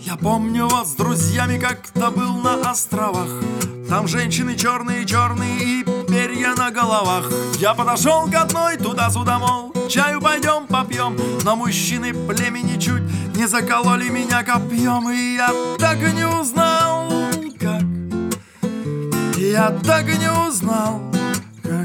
Я помню вас с друзьями, как-то был на островах. Там женщины черные-черные и перья на головах. Я подошел к одной туда-сюда, мол, чаю пойдем попьем. Но мужчины племени чуть не закололи меня копьем. И я так и не узнал, как. Я так и не узнал, как.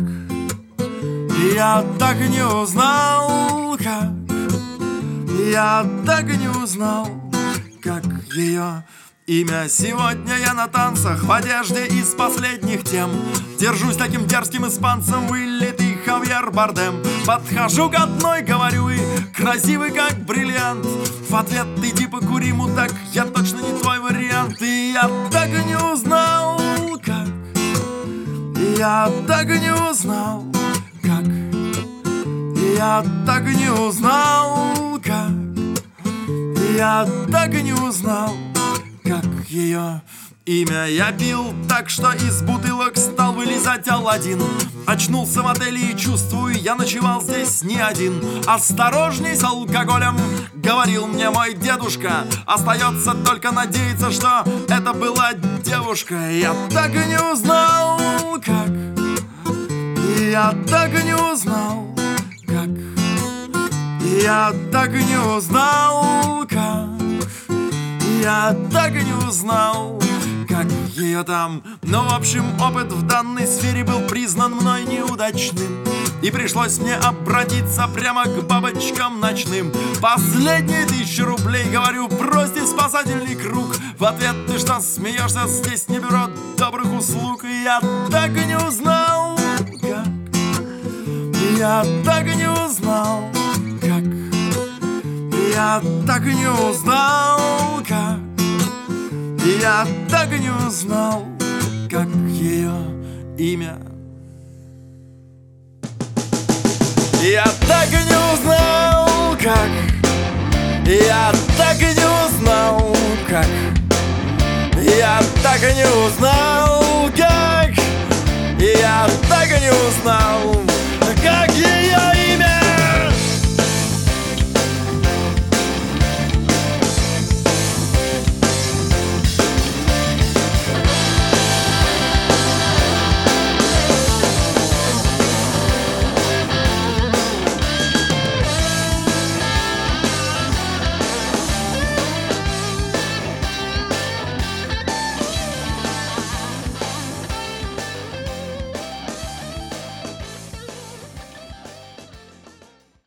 Я так и не узнал, как. Я так и не узнал, как ее имя. Сегодня я на танцах в одежде из последних тем. Держусь таким дерзким испанцем, вылитый Хавьер Бардем. Подхожу к одной, говорю, и красивый как бриллиант. В ответ: иди покури, мудак, я точно не твой вариант. И я так и не узнал, как. Я так и не узнал, как. Я так и не узнал, как. Я так и не узнал, как ее имя. Я пил так, что из бутылок стал вылезать Аладдин. Очнулся в отеле и чувствую, я ночевал здесь не один. Осторожней с алкоголем, говорил мне мой дедушка. Остается только надеяться, что это была девушка. Я так и не узнал, как. Я так и не узнал, как. Я так и не узнал, как. Я так и не узнал, как ее там. Но в общем опыт в данной сфере был признан мной неудачным. И пришлось мне обратиться прямо к бабочкам ночным. Последние 1000 рублей, говорю, бросьте спасательный круг. В ответ: ты что, смеешься, здесь не бюро добрых услуг. И я так и не узнал, как. Я так и не узнал, как. Я так и не узнал, как. Я так и не узнал, как ее имя. Я так и не узнал, как. Я так и не узнал, как. Я так и не узнал, как. Я так и не узнал,